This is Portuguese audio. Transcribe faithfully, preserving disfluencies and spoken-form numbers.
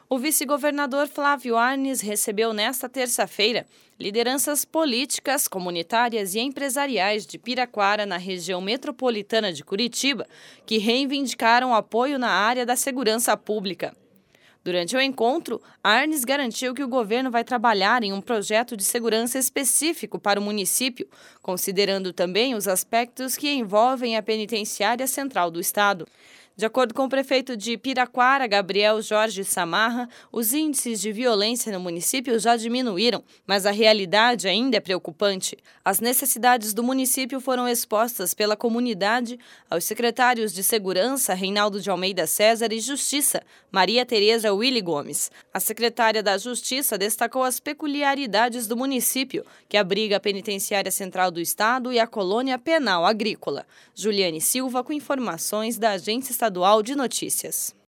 O vice-governador Flávio Arnes recebeu nesta terça-feira lideranças políticas, comunitárias e empresariais de Piraquara, na região metropolitana de Curitiba, que reivindicaram apoio na área da segurança pública. Durante o encontro, Arnes garantiu que o governo vai trabalhar em um projeto de segurança específico para o município, considerando também os aspectos que envolvem a penitenciária central do estado. De acordo com o prefeito de Piraquara, Gabriel Jorge Samarra, os índices de violência no município já diminuíram, mas a realidade ainda é preocupante. As necessidades do município foram expostas pela comunidade aos secretários de Segurança, Reinaldo de Almeida César, e Justiça, Maria Tereza Willy Gomes. A secretária da Justiça destacou as peculiaridades do município, que abriga a Penitenciária Central do Estado e a Colônia Penal Agrícola. Juliane Silva, com informações da Agência Estadual de Notícias.